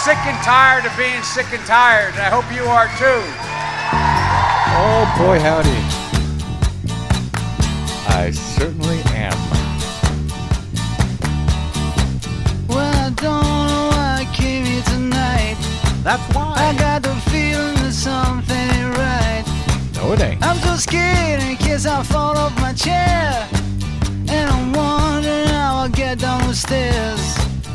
sick and tired of being sick and tired, and I hope you are too. Oh, boy, howdy. I certainly am. Well, I don't know why I came here tonight. That's why. I got the feeling that something ain't right. No, it ain't. I'm so scared in case I fall off my chair. And I'm wondering how I'll get down the stairs.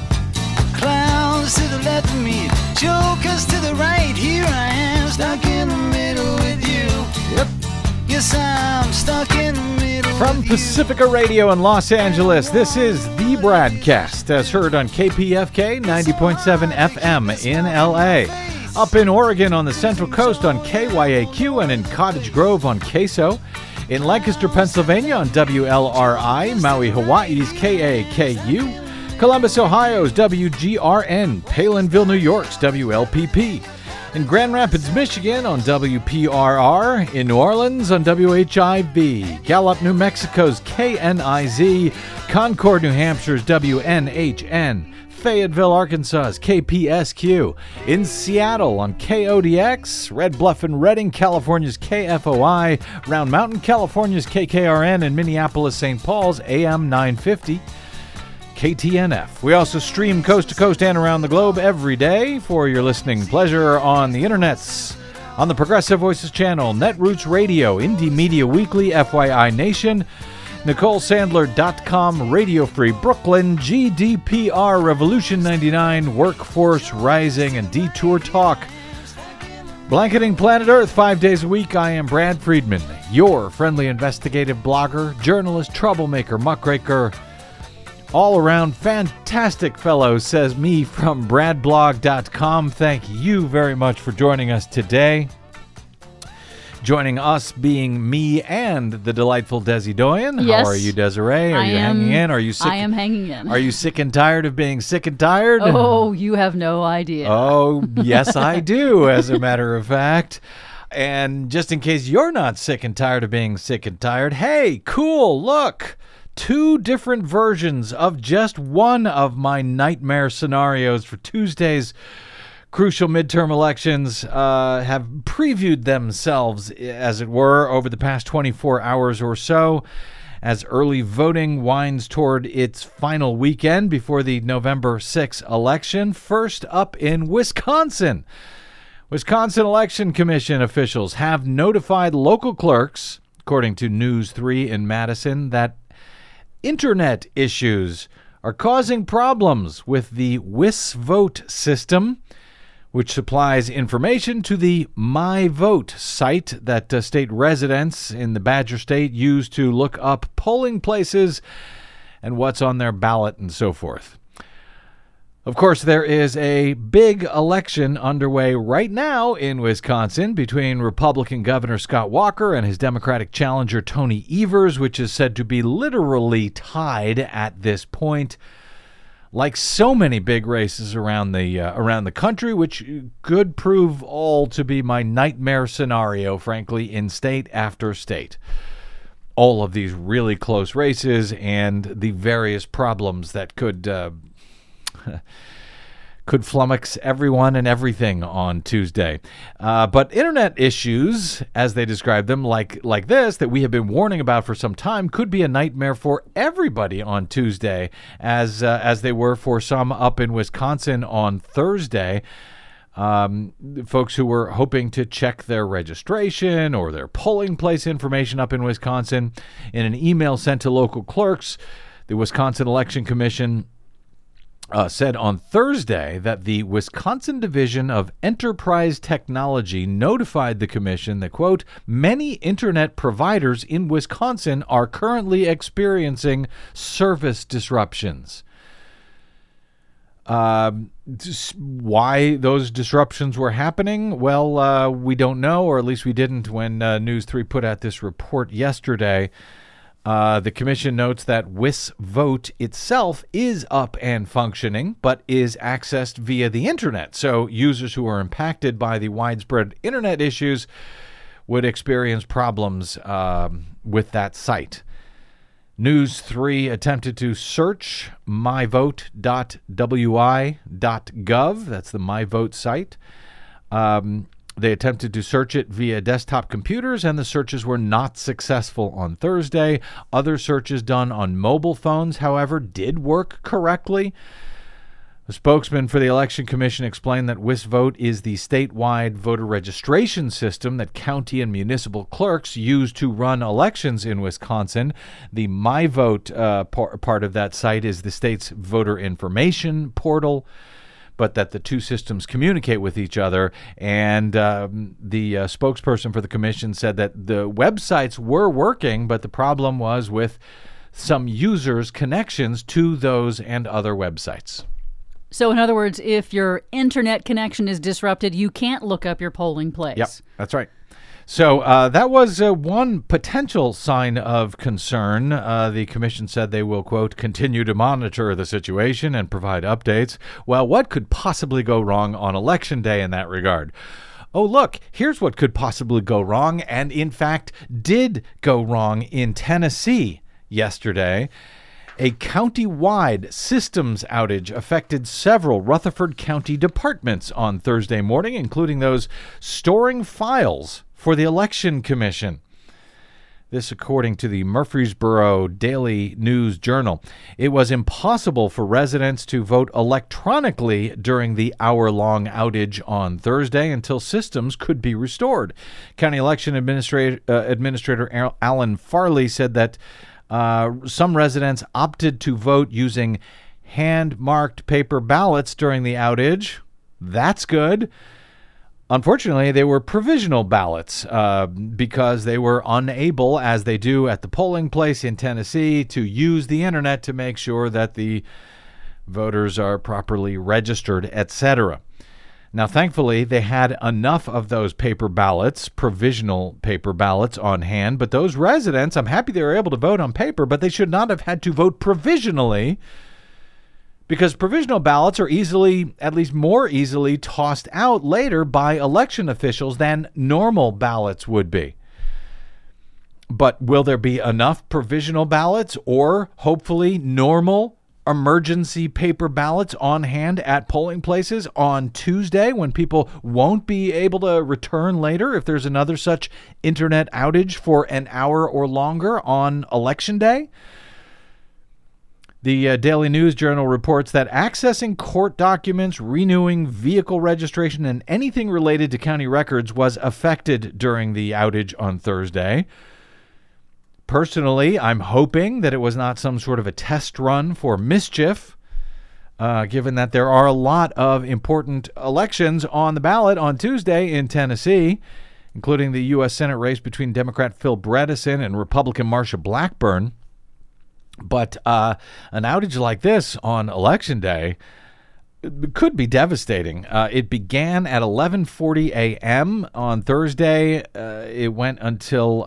Clowns to the left of me, jokers to the right. Here I am, stuck in the middle with you. Yep. Yes, I'm stuck in the middle From with Pacifica Radio in Los Angeles, this is The Bradcast, as heard on KPFK 90.7 FM in LA. Up in Oregon on the Central Coast on KYAQ and in Cottage Grove on KSO. In Lancaster, Pennsylvania on WLRI, Maui, Hawaii's KAKU. Columbus, Ohio's WGRN, Palinville, New York's WLPP. In Grand Rapids, Michigan on WPRR, in New Orleans on WHIV, Gallup, New Mexico's KNIZ, Concord, New Hampshire's WNHN, Fayetteville, Arkansas's KPSQ, in Seattle on KODX, Red Bluff and Redding, California's KFOI, Round Mountain, California's KKRN, and Minneapolis, St. Paul's AM 950. KTNF. We also stream coast to coast and around the globe every day for your listening pleasure on the internets, on the Progressive Voices channel, Netroots Radio, Indie Media Weekly, FYI Nation, NicoleSandler.com, Radio Free Brooklyn, GDPR, Revolution 99, Workforce Rising, and Detour Talk. Blanketing planet Earth 5 days a week, I am Brad Friedman, your friendly investigative blogger, journalist, troublemaker, muckraker, all-around fantastic fellow, says me from bradblog.com. Thank you very much for joining us today. Joining us being me and the delightful Desi Doyen. Yes. How are you, Desiree? Are you hanging in? Are you sick? I am hanging in. Are you sick and tired of being sick and tired? Oh, you have no idea. Oh, yes, I do, as a matter of fact. And just in case you're not sick and tired of being sick and tired, hey, cool, look. 2 different versions of just one of my nightmare scenarios for Tuesday's crucial midterm elections have previewed themselves, as it were, over the past 24 hours or so, as early voting winds toward its final weekend before the November 6th election. First up in Wisconsin. Wisconsin Election Commission officials have notified local clerks, according to News 3 in Madison, that internet issues are causing problems with the WisVote system, which supplies information to the MyVote site that state residents in the Badger State use to look up polling places and what's on their ballot and so forth. Of course, there is a big election underway right now in Wisconsin between Republican Governor Scott Walker and his Democratic challenger Tony Evers, which is said to be literally tied at this point. Like so many big races around the country, which could prove all to be my nightmare scenario, frankly, in state after state. All of these really close races and the various problems that could flummox everyone and everything on Tuesday. But internet issues, as they describe them, like this, that we have been warning about for some time, could be a nightmare for everybody on Tuesday, as they were for some up in Wisconsin on Thursday. Folks who were hoping to check their registration or their polling place information up in Wisconsin in an email sent to local clerks, the Wisconsin Election Commission said on Thursday that the Wisconsin Division of Enterprise Technology notified the commission that, quote, many internet providers in Wisconsin are currently experiencing service disruptions. Why those disruptions were happening? Well, we don't know, or at least we didn't when News 3 put out this report yesterday. The commission notes that WisVote itself is up and functioning, but is accessed via the internet. So users who are impacted by the widespread internet issues would experience problems with that site. News 3 attempted to search myvote.wi.gov. That's the MyVote site. They attempted to search it via desktop computers, and the searches were not successful on Thursday. Other searches done on mobile phones, however, did work correctly. A spokesman for the Election Commission explained that WisVote is the statewide voter registration system that county and municipal clerks use to run elections in Wisconsin. The MyVote part of that site is the state's voter information portal, but that the two systems communicate with each other. And the spokesperson for the commission said that the websites were working, but the problem was with some users' connections to those and other websites. So, in other words, if your internet connection is disrupted, you can't look up your polling place. Yep, that's right. So that was one potential sign of concern. The commission said they will, quote, continue to monitor the situation and provide updates. Well, what could possibly go wrong on Election Day in that regard? Oh, look, here's what could possibly go wrong, and in fact did go wrong in Tennessee yesterday. A county-wide systems outage affected several Rutherford County departments on Thursday morning, including those storing files for the Election Commission. This according to the Murfreesboro Daily News Journal. It was impossible for residents to vote electronically during the hour-long outage on Thursday until systems could be restored. County Election Administrator Alan Farley said that some residents opted to vote using hand-marked paper ballots during the outage. That's good. Unfortunately, they were provisional ballots because they were unable, as they do at the polling place in Tennessee, to use the internet to make sure that the voters are properly registered, etc. Now, thankfully, they had enough of those paper ballots, provisional paper ballots, on hand. But those residents, I'm happy they were able to vote on paper, but they should not have had to vote provisionally, because provisional ballots are easily, at least more easily, tossed out later by election officials than normal ballots would be. But will there be enough provisional ballots or hopefully normal emergency paper ballots on hand at polling places on Tuesday when people won't be able to return later if there's another such internet outage for an hour or longer on Election Day? The Daily News Journal reports that accessing court documents, renewing vehicle registration, and anything related to county records was affected during the outage on Thursday. Personally, I'm hoping that it was not some sort of a test run for mischief, given that there are a lot of important elections on the ballot on Tuesday in Tennessee, including the U.S. Senate race between Democrat Phil Bredesen and Republican Marsha Blackburn. But an outage like this on Election Day could be devastating. It began at 11:40 a.m. on Thursday. It went until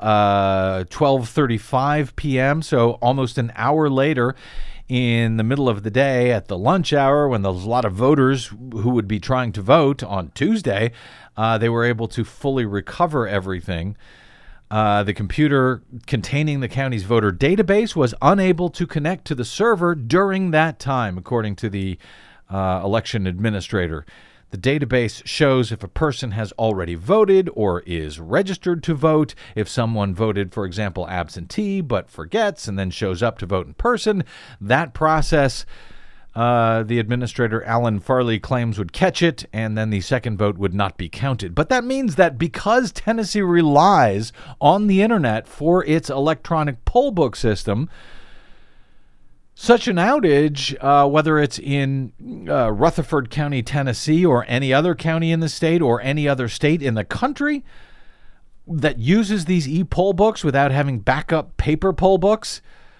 12:35 p.m., so almost an hour later in the middle of the day at the lunch hour when there's a lot of voters who would be trying to vote on Tuesday. They were able to fully recover everything. The computer containing the county's voter database was unable to connect to the server during that time, according to the election administrator. The database shows if a person has already voted or is registered to vote, if someone voted, for example, absentee, but forgets and then shows up to vote in person. That process, the administrator, Alan Farley, claims would catch it, and then the second vote would not be counted. But that means that because Tennessee relies on the internet for its electronic poll book system, such an outage, whether it's in Rutherford County, Tennessee, or any other county in the state, or any other state in the country that uses these e-poll books without having backup paper poll books,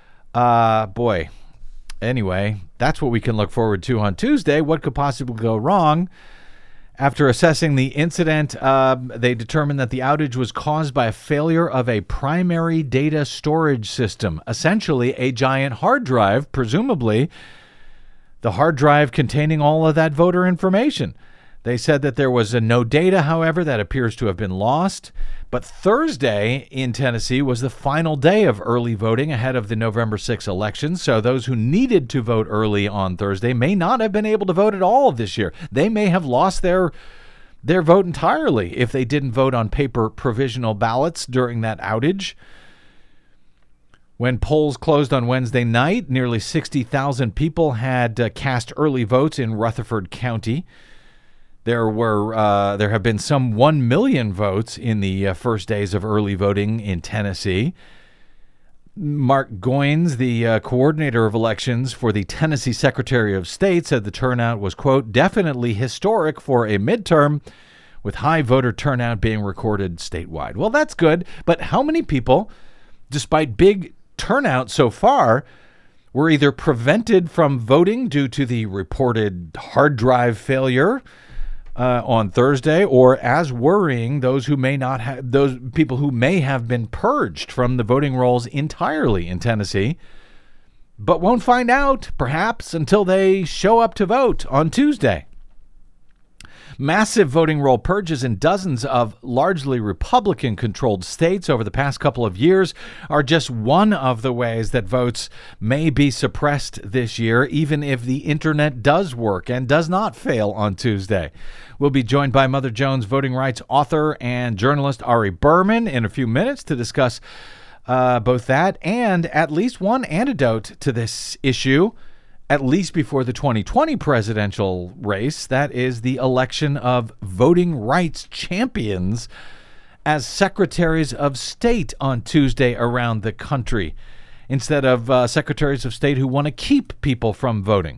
boy. Anyway, that's what we can look forward to on Tuesday. What could possibly go wrong? After assessing the incident, they determined that the outage was caused by a failure of a primary data storage system, essentially a giant hard drive, presumably the hard drive containing all of that voter information. They said that there was no data, however, that appears to have been lost. But Thursday in Tennessee was the final day of early voting ahead of the November 6 election. So those who needed to vote early on Thursday may not have been able to vote at all this year. They may have lost their vote entirely if they didn't vote on paper provisional ballots during that outage. When polls closed on Wednesday night, nearly 60,000 people had cast early votes in Rutherford County. There have been some 1 million votes in the first days of early voting in Tennessee. Mark Goines, the coordinator of elections for the Tennessee Secretary of State, said the turnout was, quote, definitely historic for a midterm, with high voter turnout being recorded statewide. Well, that's good, but how many people, despite big turnout so far, were either prevented from voting due to the reported hard drive failure on Thursday, or as worrying, those people who may have been purged from the voting rolls entirely in Tennessee, but won't find out, perhaps, until they show up to vote on Tuesday. Massive voting roll purges in dozens of largely Republican-controlled states over the past couple of years are just one of the ways that votes may be suppressed this year, even if the internet does work and does not fail on Tuesday. We'll be joined by Mother Jones voting rights author and journalist Ari Berman in a few minutes to discuss both that and at least one antidote to this issue, at least before the 2020 presidential race. That is the election of voting rights champions as secretaries of state on Tuesday around the country, instead of secretaries of state who want to keep people from voting.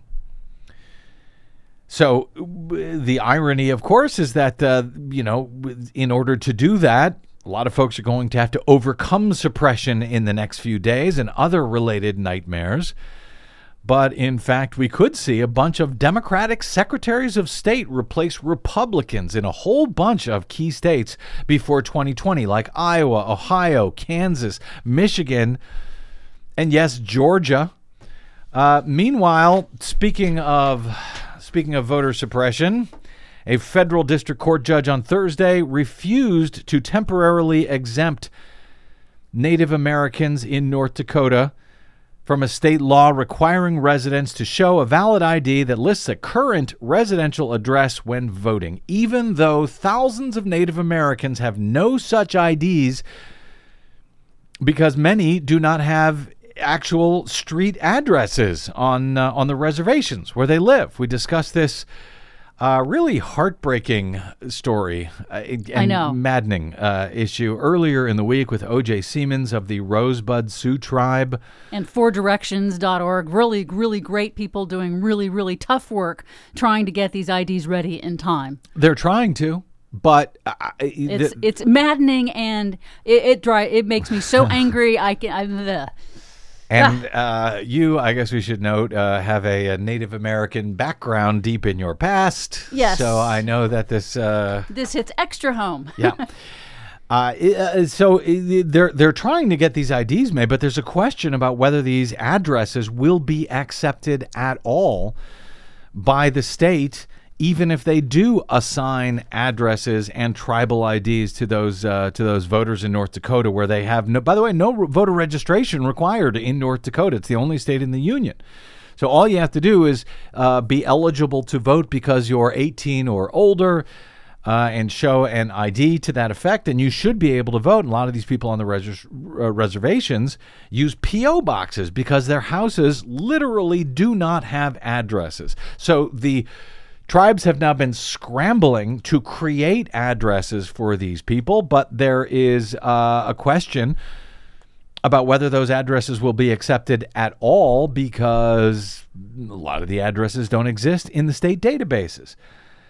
So the irony, of course, is that, in order to do that, a lot of folks are going to have to overcome suppression in the next few days and other related nightmares. But in fact, we could see a bunch of Democratic secretaries of state replace Republicans in a whole bunch of key states before 2020, like Iowa, Ohio, Kansas, Michigan, and yes, Georgia. Meanwhile, speaking of voter suppression, a federal district court judge on Thursday refused to temporarily exempt Native Americans in North Dakota from a state law requiring residents to show a valid ID that lists a current residential address when voting, even though thousands of Native Americans have no such IDs because many do not have actual street addresses on the reservations where they live. We discussed this really heartbreaking story and maddening issue earlier in the week with O.J. Siemens of the Rosebud Sioux Tribe. And 4directions.org. Really, really great people doing really, really tough work trying to get these IDs ready in time. They're trying to, but it's maddening, and it makes me so angry. And you, I guess we should note, have a Native American background deep in your past. Yes. So I know that this hits extra home. Yeah. So they're trying to get these IDs made, but there's a question about whether these addresses will be accepted at all by the state, even if they do assign addresses and tribal IDs to those voters in North Dakota, where they have no voter registration required in North Dakota. It's the only state in the union. So all you have to do is be eligible to vote because you're 18 or older, and show an ID to that effect, and you should be able to vote. And a lot of these people on the reservations use P.O. boxes because their houses literally do not have addresses. So the tribes have now been scrambling to create addresses for these people, but there is a question about whether those addresses will be accepted at all because a lot of the addresses don't exist in the state databases.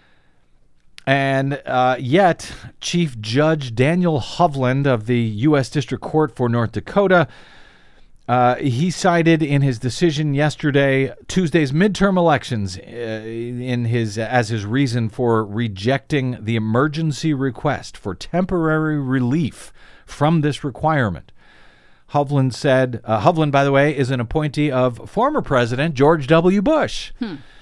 And yet, Chief Judge Daniel Hovland of the U.S. District Court for North Dakota, he cited in his decision yesterday Tuesday's midterm elections as his reason for rejecting the emergency request for temporary relief from this requirement. Hovland said, Hovland, by the way, is an appointee of former President George W. Bush.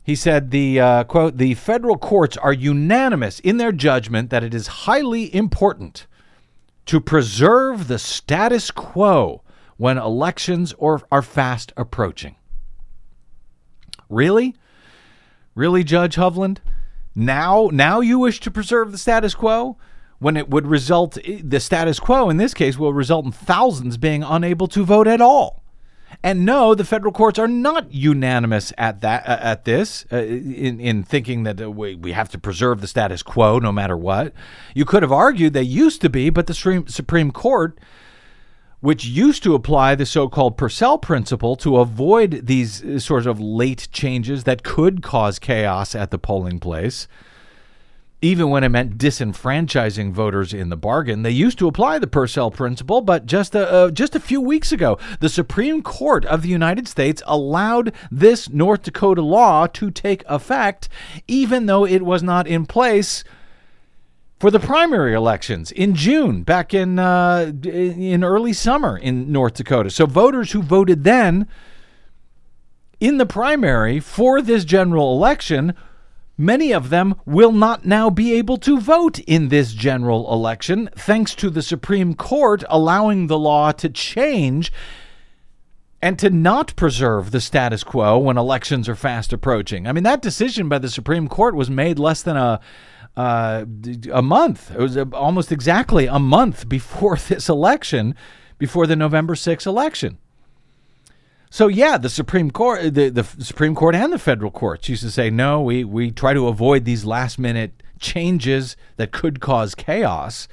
He said, quote, the federal courts are unanimous in their judgment that it is highly important to preserve the status quo when elections are fast approaching. Really? Really, Judge Hovland? Now you wish to preserve the status quo when it would result, the status quo in this case will result in thousands being unable to vote at all. And no, the federal courts are not unanimous at this in thinking that we have to preserve the status quo no matter what. You could have argued they used to be, but the Supreme Court, which used to apply the so-called Purcell principle to avoid these sorts of late changes that could cause chaos at the polling place, even when it meant disenfranchising voters in the bargain. They used to apply the Purcell principle, but just a few weeks ago, the Supreme Court of the United States allowed this North Dakota law to take effect, even though it was not in place for the primary elections in June, back in early summer in North Dakota. So voters who voted then in the primary for this general election, many of them will not now be able to vote in this general election, thanks to the Supreme Court allowing the law to change and to not preserve the status quo when elections are fast approaching. I mean, that decision by the Supreme Court was made less than a month. It was almost exactly a month before this election, before the November 6th election. So yeah, the Supreme Court, the Supreme Court and the federal courts used to say, no, we try to avoid these last minute changes that could cause chaos.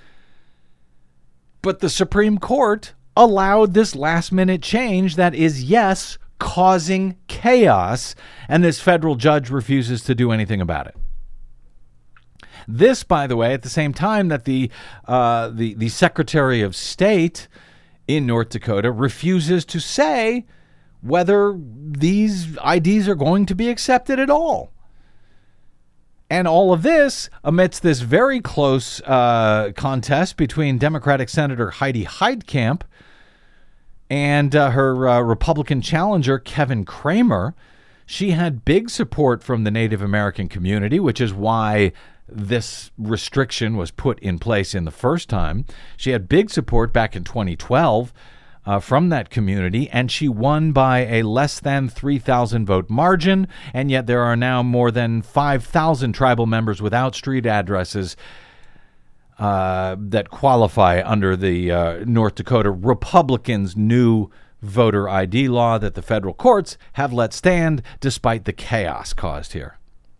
But the Supreme Court allowed this last minute change that is, yes, causing chaos, and this federal judge refuses to do anything about it. This, by the way, at the same time that the Secretary of State in North Dakota refuses to say whether these IDs are going to be accepted at all. And all of this amidst this very close contest between Democratic Senator Heidi Heitkamp and her Republican challenger, Kevin Cramer. She had big support from the Native American community, which is why this restriction was put in place in the first time. She had big support back in 2012 from that community, and she won by a less than 3,000 vote margin, and yet there are now more than 5,000 tribal members without street addresses that qualify under the North Dakota Republicans' new voter ID law that the federal courts have let stand despite the chaos caused here.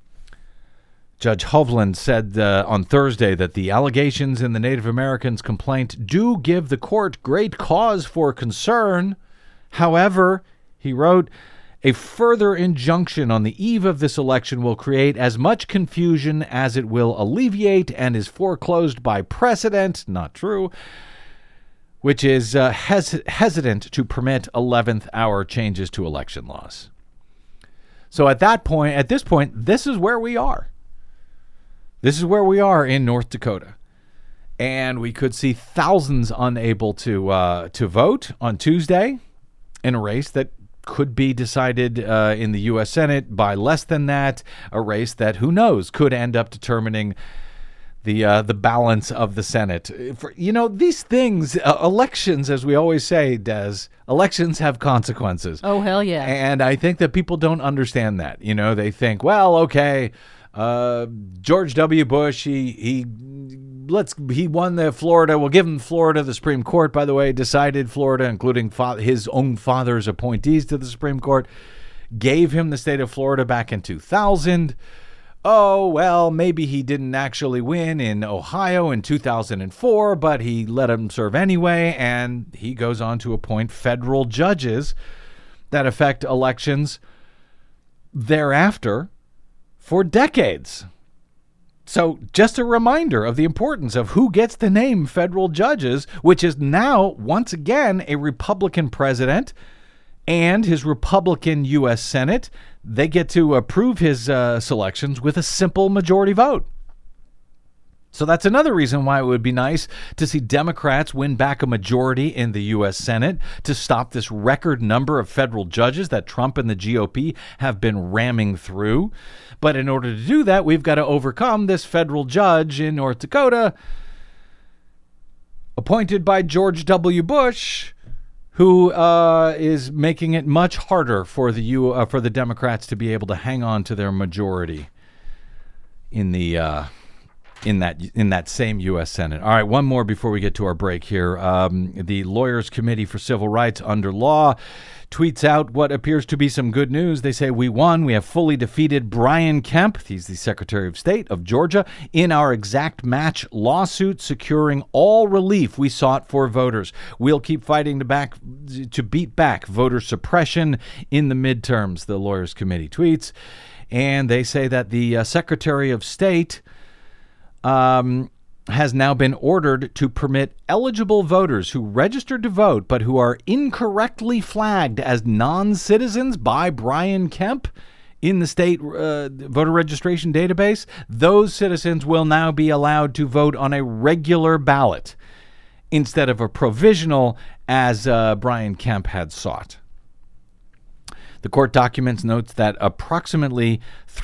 Judge Hovland said on Thursday that the allegations in the Native Americans' complaint do give the court great cause for concern. However, he wrote, a further injunction on the eve of this election will create as much confusion as it will alleviate and is foreclosed by precedent, not true, which is hesitant to permit 11th hour changes to election laws. So at this point, this is where we are. This is where we are in North Dakota, and we could see thousands unable to vote on Tuesday in a race that could be decided in the U.S. Senate by less than that, a race that, who knows, could end up determining the balance of the Senate. These things, elections, as we always say, Des, elections have consequences. Oh, hell yeah. And I think that people don't understand that. They think, well, okay, George W. Bush, he won the Florida. We'll give him Florida. The Supreme Court, by the way, decided Florida, including his own father's appointees to the Supreme Court, gave him the state of Florida back in 2000. Oh, well, maybe he didn't actually win in Ohio in 2004, but he let him serve anyway, and he goes on to appoint federal judges that affect elections thereafter for decades. So just a reminder of the importance of who gets to name federal judges, which is now, once again, a Republican president and his Republican U.S. Senate. They get to approve his selections with a simple majority vote. So that's another reason why it would be nice to see Democrats win back a majority in the U.S. Senate to stop this record number of federal judges that Trump and the GOP have been ramming through. But in order to do that, we've got to overcome this federal judge in North Dakota appointed by George W. Bush, who is making it much harder for the Democrats to be able to hang on to their majority in the in that same U.S. Senate. All right, one more before we get to our break here. The Lawyers Committee for Civil Rights Under Law tweets out what appears to be some good news. They say, "We won. We have fully defeated Brian Kemp," he's the Secretary of State of Georgia, "in our exact match lawsuit, securing all relief we sought for voters. We'll keep fighting to beat back voter suppression in the midterms," the Lawyers Committee tweets. And they say that the Secretary of State has now been ordered to permit eligible voters who registered to vote but who are incorrectly flagged as non-citizens by Brian Kemp in the state voter registration database. Those citizens will now be allowed to vote on a regular ballot instead of a provisional as Brian Kemp had sought. The court documents notes that approximately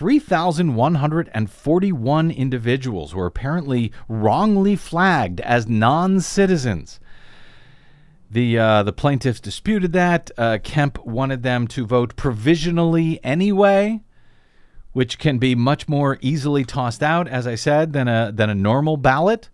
3,141 individuals were apparently wrongly flagged as non-citizens. The plaintiffs disputed that. Kemp wanted them to vote provisionally anyway, which can be much more easily tossed out, as I said, than a normal ballot.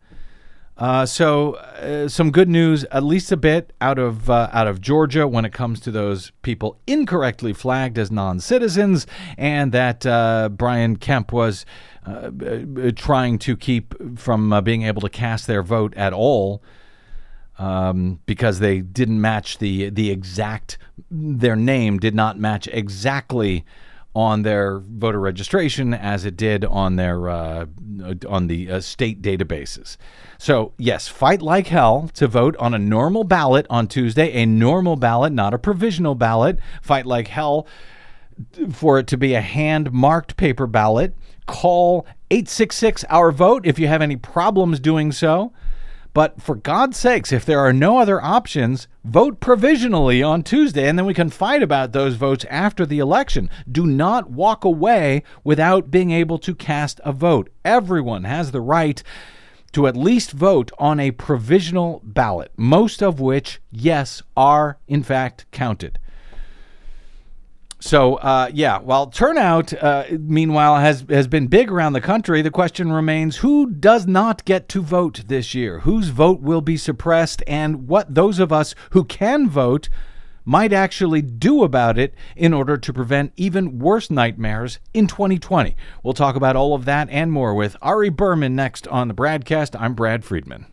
So some good news, at least a bit, out of Georgia when it comes to those people incorrectly flagged as non-citizens, and that Brian Kemp was trying to keep from being able to cast their vote at all because they didn't match the exact, their name did not match exactly on their voter registration as it did on their on the state databases. So yes, fight like hell to vote on a normal ballot on Tuesday, a normal ballot, not a provisional ballot. Fight like hell for it to be a hand-marked paper ballot. Call 866-OUR-VOTE if you have any problems doing so. But for God's sakes, if there are no other options, vote provisionally on Tuesday, and then we can fight about those votes after the election. Do not walk away without being able to cast a vote. Everyone has the right to at least vote on a provisional ballot, most of which, yes, are in fact counted. So, while turnout, meanwhile, has been big around the country, the question remains, who does not get to vote this year? Whose vote will be suppressed, and what those of us who can vote might actually do about it in order to prevent even worse nightmares in 2020. We'll talk about all of that and more with Ari Berman next on the Bradcast. I'm Brad Friedman.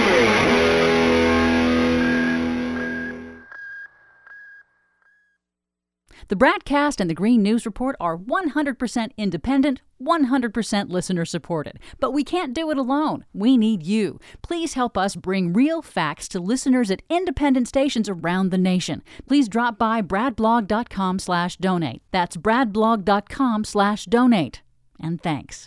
The Bradcast and the Green News Report are 100% independent, 100% listener-supported. But we can't do it alone. We need you. Please help us bring real facts to listeners at independent stations around the nation. Please drop by bradblog.com/donate. That's bradblog.com/donate. And thanks.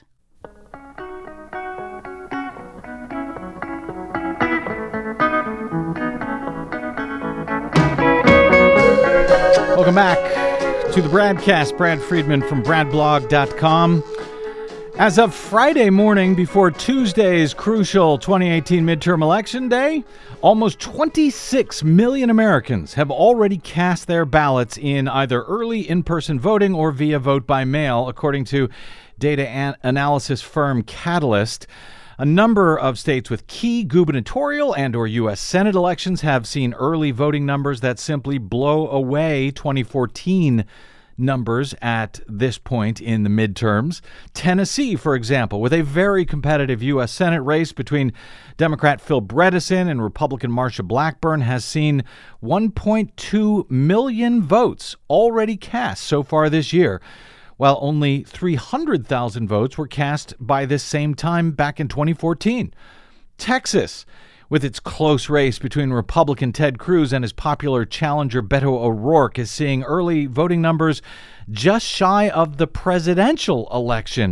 Welcome back to the Bradcast. Brad Friedman from bradblog.com. As of Friday morning before Tuesday's crucial 2018 midterm election day, almost 26 million Americans have already cast their ballots in either early in-person voting or via vote by mail, according to data analysis firm Catalyst. A number of states with key gubernatorial and or U.S. Senate elections have seen early voting numbers that simply blow away 2014 numbers at this point in the midterms. Tennessee, for example, with a very competitive U.S. Senate race between Democrat Phil Bredesen and Republican Marsha Blackburn, has seen 1.2 million votes already cast so far this year, while only 300,000 votes were cast by this same time back in 2014. Texas, with its close race between Republican Ted Cruz and his popular challenger Beto O'Rourke, is seeing early voting numbers just shy of the presidential election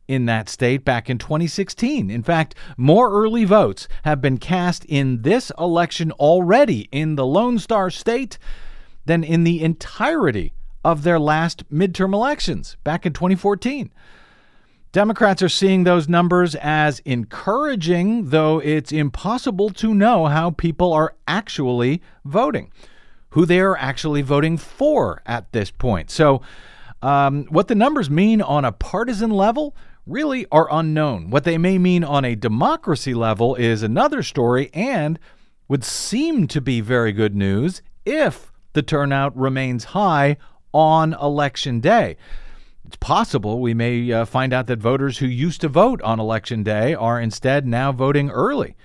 in that state back in 2016. In fact, more early votes have been cast in this election already in the Lone Star State than in the entirety of their last midterm elections back in 2014. Democrats are seeing those numbers as encouraging, though it's impossible to know how people are actually voting, who they are actually voting for at this point. So what the numbers mean on a partisan level really are unknown. What they may mean on a democracy level is another story and would seem to be very good news if the turnout remains high on Election Day. It's possible we may find out that voters who used to vote on Election Day are instead now voting early.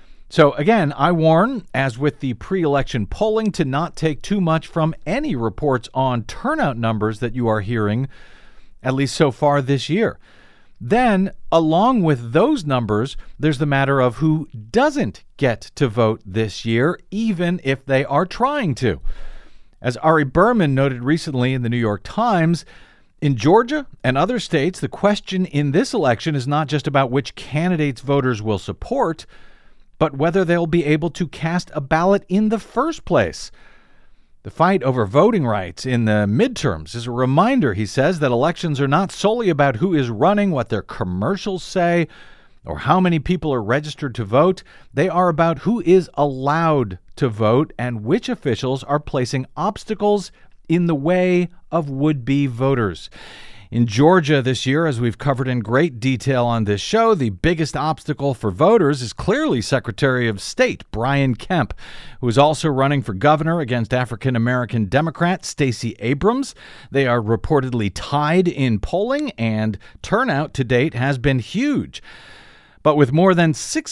So again, I warn, as with the pre-election polling, to not take too much from any reports on turnout numbers that you are hearing, at least so far this year. Then, along with those numbers, there's the matter of who doesn't get to vote this year, even if they are trying to. As Ari Berman noted recently in the New York Times, in Georgia and other states, the question in this election is not just about which candidates voters will support, but whether they'll be able to cast a ballot in the first place. The fight over voting rights in the midterms is a reminder, he says, that elections are not solely about who is running, what their commercials say, or how many people are registered to vote. They are about who is allowed to vote and which officials are placing obstacles in the way of would-be voters. In Georgia this year, as we've covered in great detail on this show, the biggest obstacle for voters is clearly Secretary of State Brian Kemp, who is also running for governor against African-American Democrat Stacey Abrams. They are reportedly tied in polling, and turnout to date has been huge. But with more than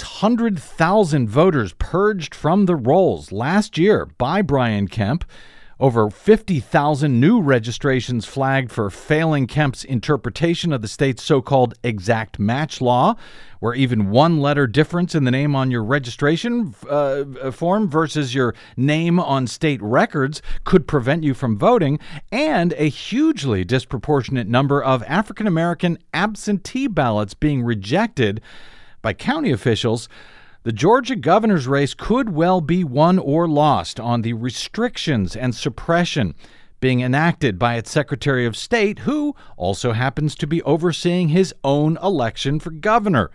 600,000 voters purged from the rolls last year by Brian Kemp, over 50,000 new registrations flagged for failing Kemp's interpretation of the state's so-called exact match law, where even one letter difference in the name on your registration form versus your name on state records could prevent you from voting, and a hugely disproportionate number of African-American absentee ballots being rejected by county officials. The Georgia governor's race could well be won or lost on the restrictions and suppression being enacted by its Secretary of State, who also happens to be overseeing his own election for governor.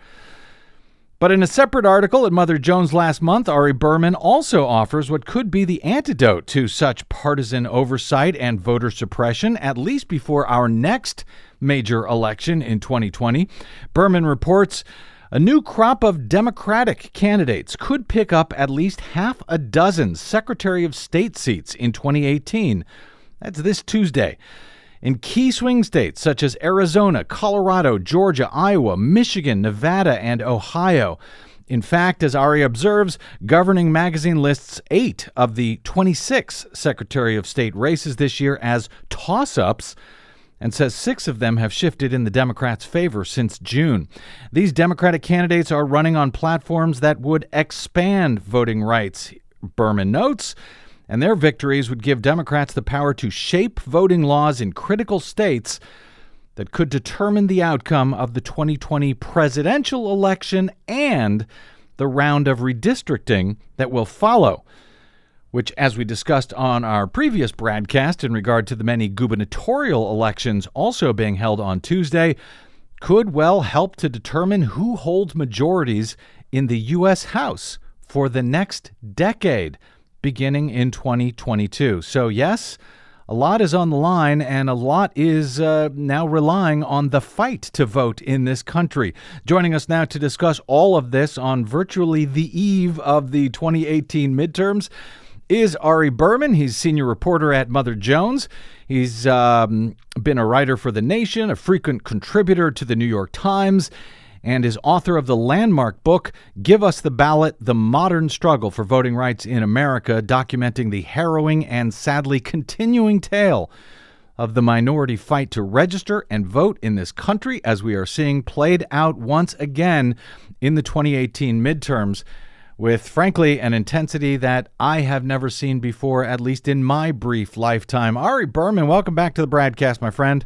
But in a separate article at Mother Jones last month, Ari Berman also offers what could be the antidote to such partisan oversight and voter suppression, at least before our next major election in 2020. Berman reports a new crop of Democratic candidates could pick up at least half a dozen Secretary of State seats in 2018. That's this Tuesday. In key swing states such as Arizona, Colorado, Georgia, Iowa, Michigan, Nevada, and Ohio. In fact, as Ari observes, Governing Magazine lists 8 of the 26 Secretary of State races this year as toss-ups, and says 6 of them have shifted in the Democrats' favor since June. These Democratic candidates are running on platforms that would expand voting rights, Berman notes, and their victories would give Democrats the power to shape voting laws in critical states that could determine the outcome of the 2020 presidential election and the round of redistricting that will follow, which, as we discussed on our previous broadcast in regard to the many gubernatorial elections also being held on Tuesday, could well help to determine who holds majorities in the U.S. House for the next decade, beginning in 2022. So, yes, a lot is on the line, and a lot is now relying on the fight to vote in this country. Joining us now to discuss all of this on virtually the eve of the 2018 midterms is Ari Berman. He's senior reporter at Mother Jones. He's been a writer for The Nation, a frequent contributor to the New York Times, and is author of the landmark book, Give Us the Ballot, The Modern Struggle for Voting Rights in America, documenting the harrowing and sadly continuing tale of the minority fight to register and vote in this country, as we are seeing played out once again in the 2018 midterms, with, frankly, an intensity that I have never seen before, at least in my brief lifetime. Ari Berman, welcome back to the broadcast, my friend.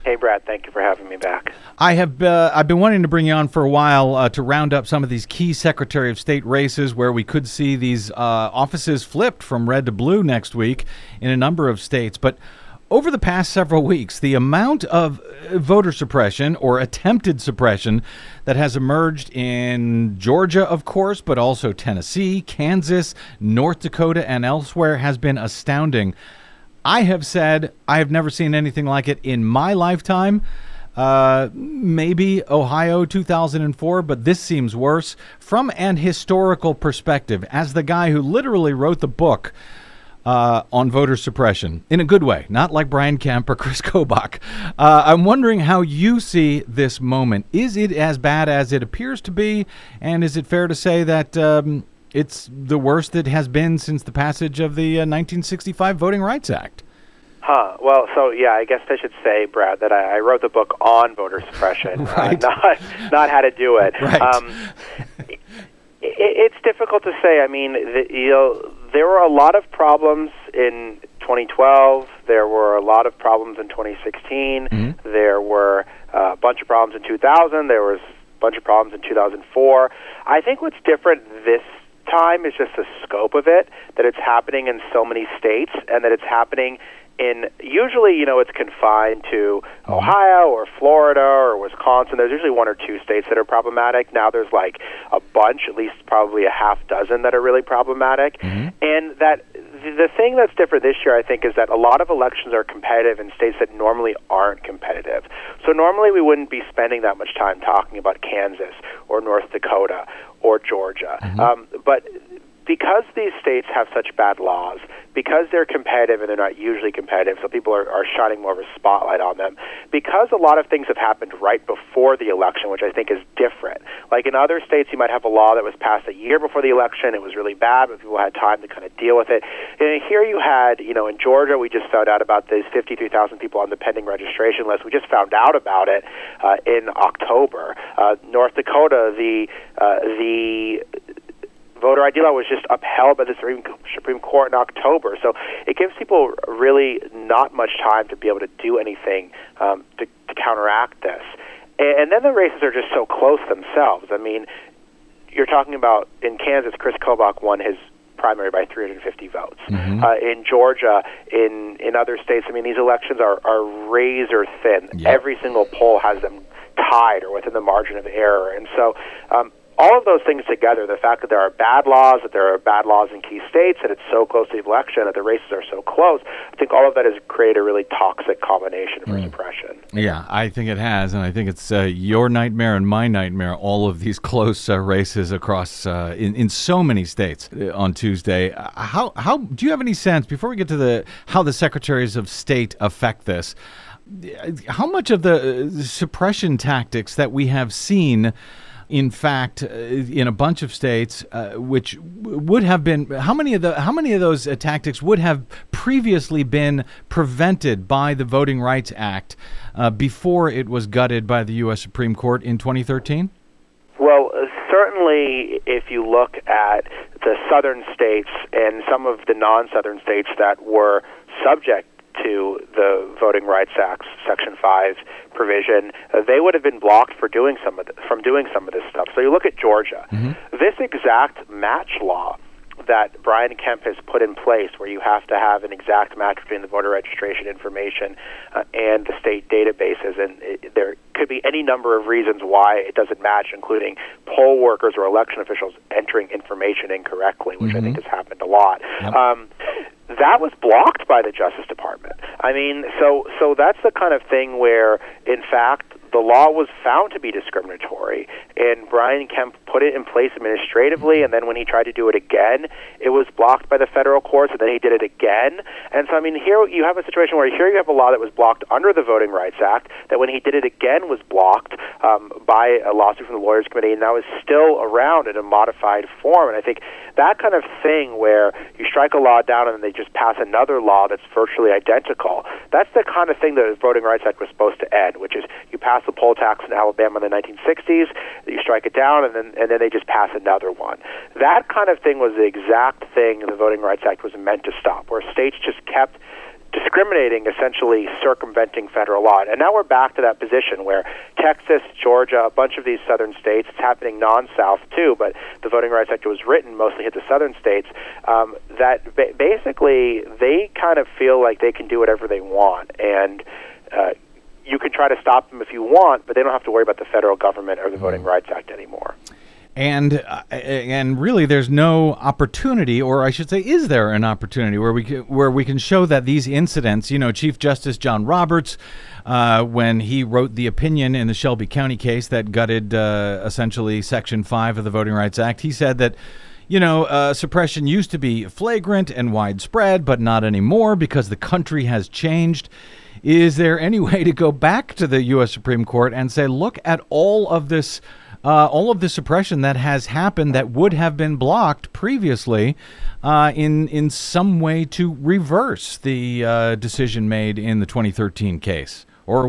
Hey, Brad, thank you for having me back. I've been wanting to bring you on for a while to round up some of these key Secretary of State races where we could see these offices flipped from red to blue next week in a number of states. But over the past several weeks, the amount of voter suppression or attempted suppression that has emerged in Georgia, of course, but also Tennessee, Kansas, North Dakota, and elsewhere has been astounding. I have said I have never seen anything like it in my lifetime. Maybe Ohio 2004, but this seems worse. From an historical perspective, as the guy who literally wrote the book on voter suppression, in a good way, not like Brian Kemp or Chris Kobach, I'm wondering how you see this moment. Is it as bad as it appears to be? And is it fair to say that it's the worst it has been since the passage of the 1965 Voting Rights Act? Well, so yeah, I guess I should say, Brad, that I wrote the book on voter suppression, right. Not how to do it. Right. It's difficult to say. I mean, there were a lot of problems in 2012. There were a lot of problems in 2016. Mm-hmm. There were a bunch of problems in 2000. There was a bunch of problems in 2004. I think what's different this time is just the scope of it, that it's happening in so many states, and that it's happening in, usually, it's confined to Ohio or Florida or Wisconsin. There's usually one or two states that are problematic. Now there's like a bunch, at least probably a half dozen that are really problematic. Mm-hmm. And that the thing that's different this year, I think, is that a lot of elections are competitive in states that normally aren't competitive. So normally we wouldn't be spending that much time talking about Kansas or North Dakota or Georgia. Mm-hmm. But because these states have such bad laws, because they're competitive and they're not usually competitive, so people are shining more of a spotlight on them, because a lot of things have happened right before the election, which I think is different. Like in other states, you might have a law that was passed a year before the election. It was really bad, but people had time to kind of deal with it. And here you had, in Georgia, we just found out about these 53,000 people on the pending registration list. We just found out about it in October. North Dakota, the voter ID law was just upheld by the Supreme Court in October. So it gives people really not much time to be able to do anything to counteract this. And then the races are just so close themselves. I mean, you're talking about, in Kansas, Chris Kobach won his primary by 350 votes. Mm-hmm. In Georgia, in other states, I mean, these elections are razor thin. Yep. Every single poll has them tied or within the margin of error. And so all of those things together, the fact that there are bad laws, that there are bad laws in key states, that it's so close to the election, that the races are so close, I think all of that has created a really toxic combination for suppression. Yeah, I think it has, and I think it's your nightmare and my nightmare, all of these close races across in so many states on Tuesday. How do you have any sense, before we get to how the secretaries of state affect this, how much of the suppression tactics that we have seen, in fact, in a bunch of states, which would have been, how many of those tactics would have previously been prevented by the Voting Rights Act before it was gutted by the U.S. Supreme Court in 2013? Well, certainly, if you look at the southern states and some of the non-southern states that were subject to the Voting Rights Act Section 5 provision, they would have been blocked from doing some of this stuff. So you look at Georgia. Mm-hmm. This exact match law that Brian Kemp has put in place, where you have to have an exact match between the voter registration information and the state databases, and there could be any number of reasons why it doesn't match, including poll workers or election officials entering information incorrectly, which I think has happened a lot. Yep. That was blocked by the Justice Department. I mean, so that's the kind of thing where, in fact, the law was found to be discriminatory, and Brian Kemp put it in place administratively, and then when he tried to do it again, it was blocked by the federal courts, and then he did it again. And so, I mean, here you have a situation where here you have a law that was blocked under the Voting Rights Act, that when he did it again was blocked by a lawsuit from the Lawyers Committee, and now is still around in a modified form. And I think that kind of thing where you strike a law down and then they just pass another law that's virtually identical, that's the kind of thing that the Voting Rights Act was supposed to end, which is you pass the poll tax in Alabama in the 1960s, you strike it down, and then they just pass another one. That kind of thing was the exact thing the Voting Rights Act was meant to stop, where states just kept discriminating, essentially circumventing federal law. And now we're back to that position where Texas, Georgia, a bunch of these southern states, it's happening non-South too, but the Voting Rights Act was written mostly hit the southern states, that basically they kind of feel like they can do whatever they want. And you can try to stop them if you want, but they don't have to worry about the federal government or the Voting Rights Act anymore. And really, there's no opportunity, or I should say, is there an opportunity where we can show that these incidents, Chief Justice John Roberts, when he wrote the opinion in the Shelby County case that gutted essentially Section 5 of the Voting Rights Act, he said that, suppression used to be flagrant and widespread, but not anymore because the country has changed. Is there any way to go back to the U.S. Supreme Court and say, look at all of this suppression that has happened that would have been blocked previously in some way to reverse the decision made in the 2013 case? Or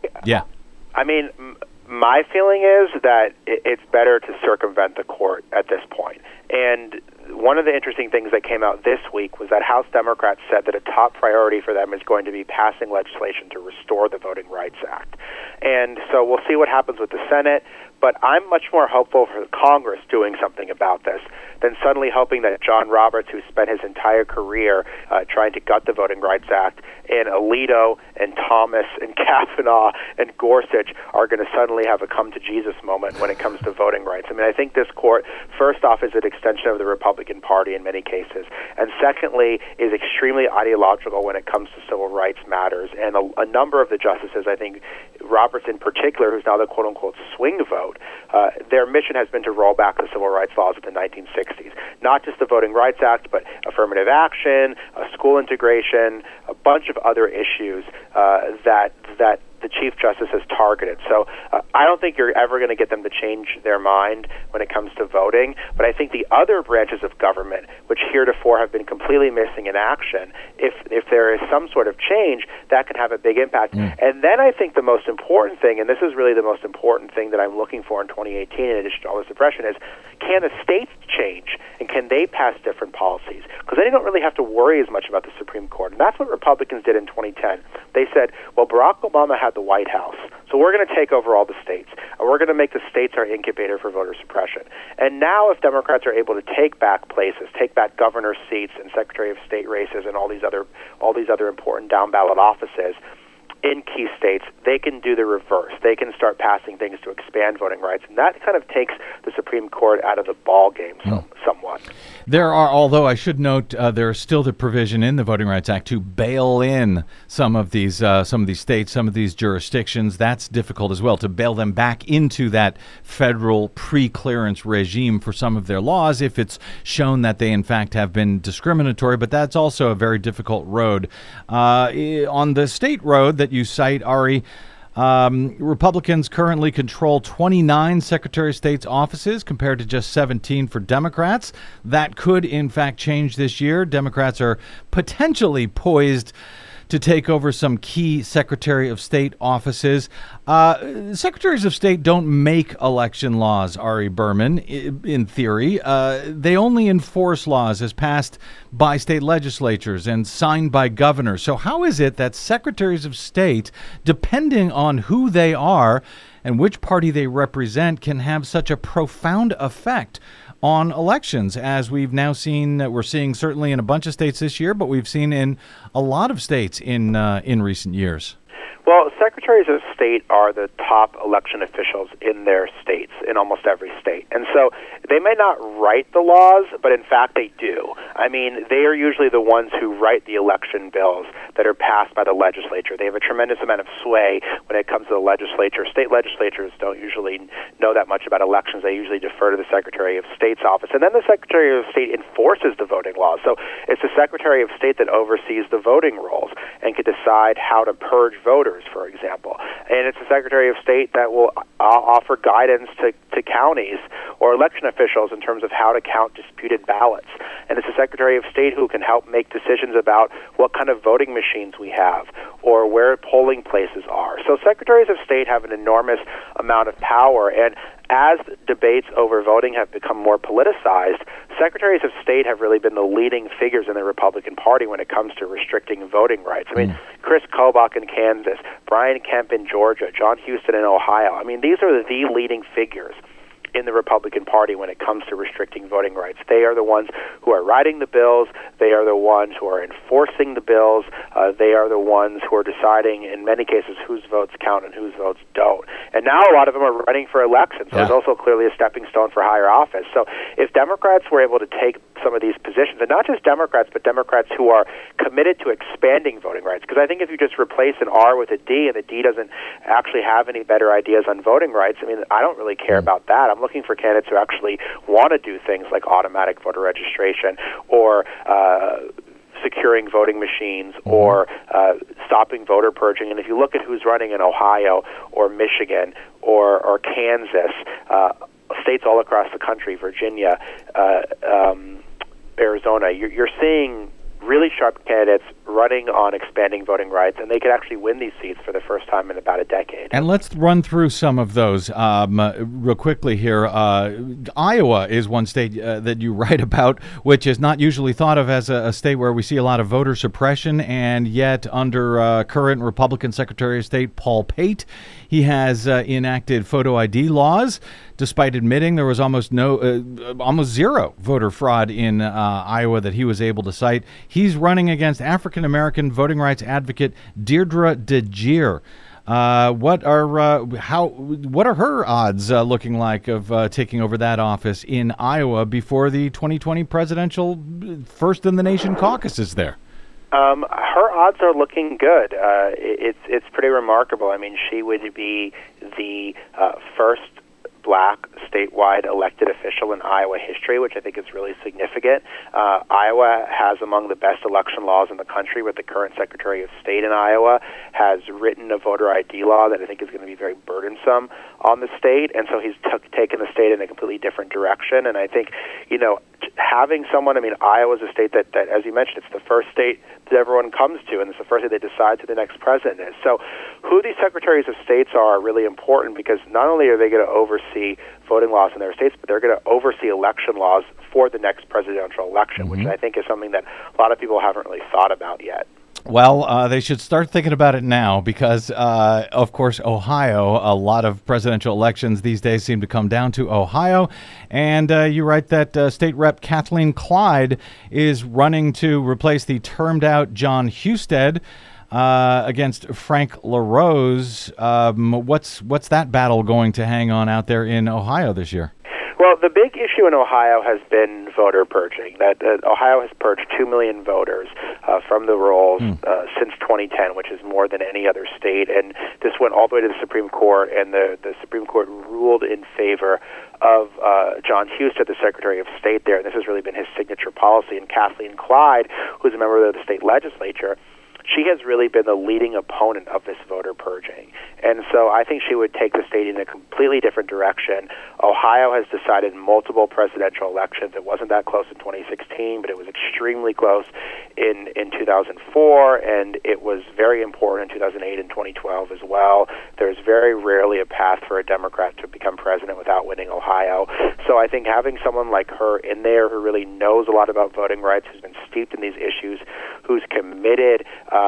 I mean, my feeling is that it's better to circumvent the court at this point. And one of the interesting things that came out this week was that House Democrats said that a top priority for them is going to be passing legislation to restore the Voting Rights Act. And so we'll see what happens with the Senate, but I'm much more hopeful for Congress doing something about this than suddenly hoping that John Roberts, who spent his entire career trying to gut the Voting Rights Act, and Alito and Thomas and Kavanaugh and Gorsuch are going to suddenly have a come-to-Jesus moment when it comes to voting rights. I mean, I think this court, first off, is an extension of the Republican Party in many cases, and secondly, is extremely ideological when it comes to civil rights matters. And a number of the justices, I think Roberts in particular, who's now the quote-unquote swing vote, their mission has been to roll back the civil rights laws of the 1960s. Not just the Voting Rights Act, but affirmative action, school integration, a bunch of other issues that the Chief Justice has targeted. So I don't think you're ever going to get them to change their mind when it comes to voting, but I think the other branches of government, which heretofore have been completely missing in action, if there is some sort of change, that can have a big impact. And then I think the most important thing, and this is really the most important thing that I'm looking for in 2018 in addition to all the suppression, is can the states change and can they pass different policies? Because then you don't really have to worry as much about the Supreme Court. And that's what Republicans did in 2010. They said, well, Barack Obama had the White House, so we're going to take over all the states, and we're going to make the states our incubator for voter suppression. And now if Democrats are able to take back places, take back governor seats and Secretary of State races and all these other important down-ballot offices in key states, they can do the reverse. They can start passing things to expand voting rights, and that kind of takes the Supreme Court out of the ball game somewhat. There are, although I should note, there is still the provision in the Voting Rights Act to bail in some of these states, some of these jurisdictions. That's difficult as well, to bail them back into that federal pre-clearance regime for some of their laws if it's shown that they in fact have been discriminatory. But that's also a very difficult road. On the state road that you cite, Ari, Republicans currently control 29 Secretary of State's offices compared to just 17 for Democrats. That could, in fact, change this year. Democrats are potentially poised to take over some key Secretary of State offices. Secretaries of State don't make election laws, Ari Berman, in theory. They only enforce laws as passed by state legislatures and signed by governors. So how is it that Secretaries of State, depending on who they are and which party they represent, can have such a profound effect on elections, as we've now seen? We're seeing certainly in a bunch of states this year, but we've seen in a lot of states in recent years. Well, Secretaries of State are the top election officials in their states, in almost every state. And so they may not write the laws, but in fact they do. I mean, they are usually the ones who write the election bills that are passed by the legislature. They have a tremendous amount of sway when it comes to the legislature. State legislatures don't usually know that much about elections. They usually defer to the Secretary of State's office. And then the Secretary of State enforces the voting laws. So it's the Secretary of State that oversees the voting rolls and can decide how to purge voters, for example. And it's the Secretary of State that will offer guidance to counties or election officials in terms of how to count disputed ballots. And it's the Secretary of State who can help make decisions about what kind of voting machines we have or where polling places are. So secretaries of state have an enormous amount of power, and as debates over voting have become more politicized, secretaries of state have really been the leading figures in the Republican Party when it comes to restricting voting rights. I mean, Chris Kobach in Kansas, Brian Kemp in Georgia, John Houston in Ohio. I mean, these are the leading figures in the Republican Party when it comes to restricting voting rights. They are the ones who are writing the bills. They are the ones who are enforcing the bills. They are the ones who are deciding, in many cases, whose votes count and whose votes don't. And now a lot of them are running for elections. So there's also clearly a stepping stone for higher office. So if Democrats were able to take some of these positions, and not just Democrats, but Democrats who are committed to expanding voting rights, because I think if you just replace an R with a D and the D doesn't actually have any better ideas on voting rights, I mean, I don't really care about that. I'm looking for candidates who actually want to do things like automatic voter registration or securing voting machines or stopping voter purging. And if you look at who's running in Ohio or Michigan or Kansas, states all across the country, Virginia, Arizona, you're seeing really sharp candidates running on expanding voting rights, and they could actually win these seats for the first time in about a decade. And let's run through some of those real quickly here. Iowa is one state that you write about, which is not usually thought of as a state where we see a lot of voter suppression, and yet under current Republican Secretary of State Paul Pate, he has enacted photo ID laws, despite admitting there was almost zero voter fraud in Iowa that he was able to cite. He's running against African-American voting rights advocate Deirdre DeGeer. What are her odds looking like of taking over that office in Iowa before the 2020 presidential first-in-the-nation caucuses there? Her odds are looking good. It's pretty remarkable. I mean, she would be the first black statewide elected official in Iowa history, which I think is really significant. Iowa has among the best election laws in the country, with the current Secretary of State in Iowa has written a voter ID law that I think is going to be very burdensome on the state, and so he's taken the state in a completely different direction. And I think, having someone, I mean, Iowa's a state that, as you mentioned, it's the first state that everyone comes to, and it's the first state they decide who the next president is. So who these secretaries of states are really important, because not only are they going to oversee voting laws in their states, but they're going to oversee election laws for the next presidential election, which I think is something that a lot of people haven't really thought about yet. Well, they should start thinking about it now because, of course, Ohio, a lot of presidential elections these days seem to come down to Ohio. And you write that State Rep Kathleen Clyde is running to replace the termed-out John Husted against Frank LaRose. What's that battle going to hang on out there in Ohio this year? Well, the big issue in Ohio has been voter purging. That Ohio has purged 2 million voters from the rolls since 2010, which is more than any other state. And this went all the way to the Supreme Court, and the Supreme Court ruled in favor of John Husted, the Secretary of State there. And this has really been his signature policy. And Kathleen Clyde, who's a member of the state legislature, she has really been the leading opponent of this voter purging. And so I think she would take the state in a completely different direction. Ohio has decided multiple presidential elections. It wasn't that close in 2016, but it was extremely close in 2004, and it was very important in 2008 and 2012 as well. There's very rarely a path for a Democrat to become president without winning Ohio. So I think having someone like her in there who really knows a lot about voting rights, who's been steeped in these issues, who's committed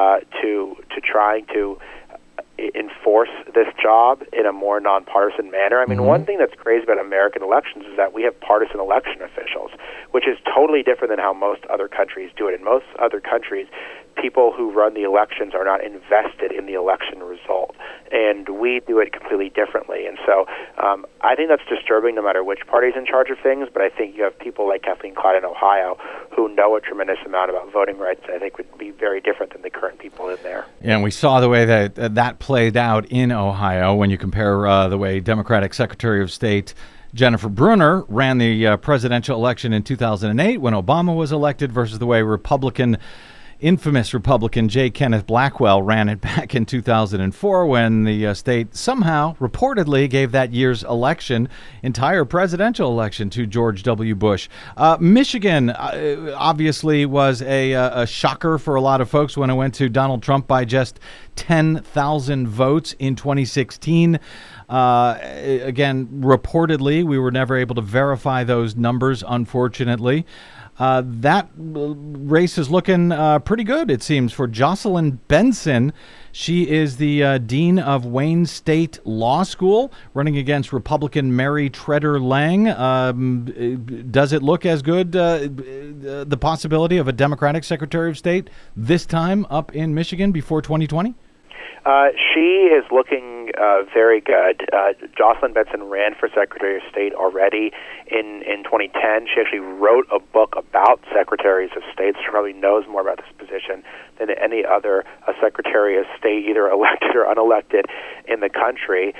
to trying to enforce this job in a more nonpartisan manner. I mean, one thing that's crazy about American elections is that we have partisan election officials, which is totally different than how most other countries do it. In most other countries, people who run the elections are not invested in the election result, and we do it completely differently. And so I think that's disturbing no matter which party's in charge of things, but I think you have people like Kathleen Clyde in Ohio who know a tremendous amount about voting rights, and I think would be very different than the current people in there. Yeah, and we saw the way that played out in Ohio when you compare the way Democratic Secretary of State Jennifer Brunner ran the presidential election in 2008 when Obama was elected versus the way Republican infamous Republican J. Kenneth Blackwell ran it back in 2004 when the state somehow reportedly gave that year's entire presidential election to George W. Bush. Michigan obviously was a shocker for a lot of folks when it went to Donald Trump by just 10,000 votes in 2016. Again, reportedly, we were never able to verify those numbers, unfortunately. That race is looking pretty good, it seems, for Jocelyn Benson. She is the dean of Wayne State Law School, running against Republican Mary Treader Lang. Does it look as good, the possibility of a Democratic Secretary of State this time up in Michigan before 2020? She is looking very good. Jocelyn Benson ran for Secretary of State already in 2010. She actually wrote a book about Secretaries of State. She probably knows more about this position than any other Secretary of State, either elected or unelected, in the country.